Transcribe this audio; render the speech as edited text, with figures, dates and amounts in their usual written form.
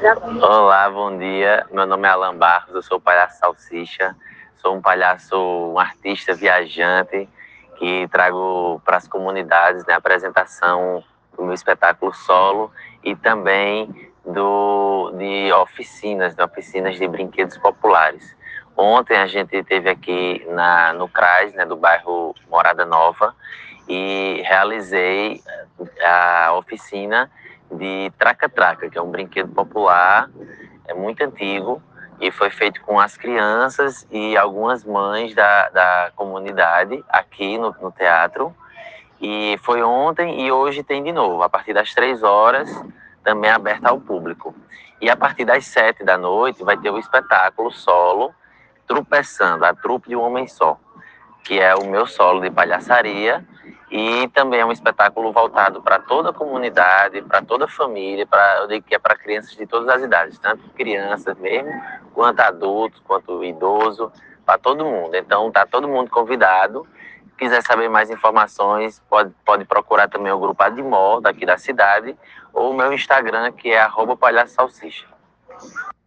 Olá, bom dia. Meu nome é Alan Barros, eu sou o palhaço Salsicha. Sou um palhaço, um artista viajante que trago para as comunidades, né, a apresentação do meu espetáculo solo e também de oficinas de brinquedos populares. Ontem a gente esteve aqui no CRAS, né, do bairro Morada Nova, e realizei a oficina de traca-traca, que é um brinquedo popular, é muito antigo, e foi feito com as crianças e algumas mães da comunidade aqui no teatro. E foi ontem e hoje tem de novo, a partir das 3 horas, também aberta ao público. E a partir das 7 da noite vai ter o espetáculo solo, Trupeçando, a trupe de um homem só, que é o meu solo de palhaçaria, e também é um espetáculo voltado para toda a comunidade, para toda a família, eu digo que é para crianças de todas as idades, tanto crianças mesmo, quanto adultos, quanto idoso, para todo mundo. Então tá todo mundo convidado. Se quiser saber mais informações, pode procurar também o grupo Admor, daqui da cidade, ou o meu Instagram, que é @palhaçosalsicha.